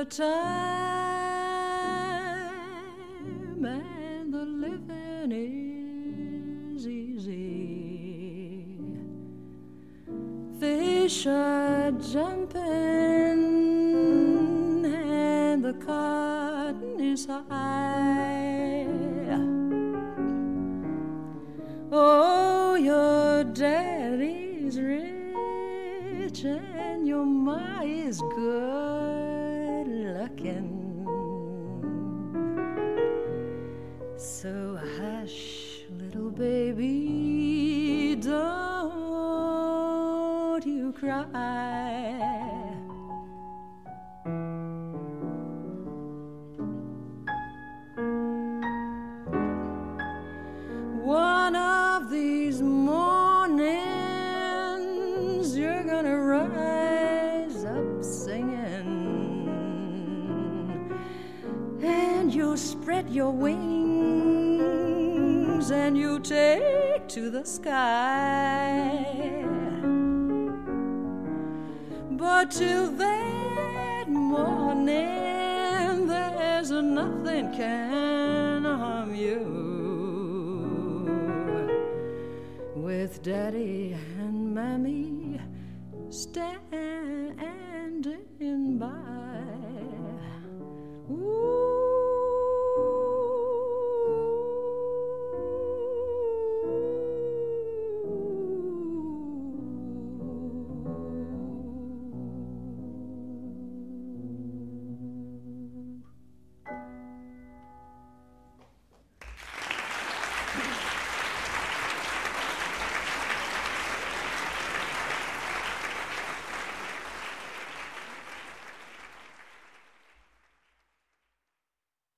time and the living is easy. Fish are jumping and the cotton is high. Oh, your daddy's rich and your ma is good looking. So hush, little baby, don't you cry. One of these mornings you're gonna rise up singing, and you'll spread your wings and you take to the sky. But till that morning there's nothing can harm you. With Daddy and Mammy standing by. Ooh.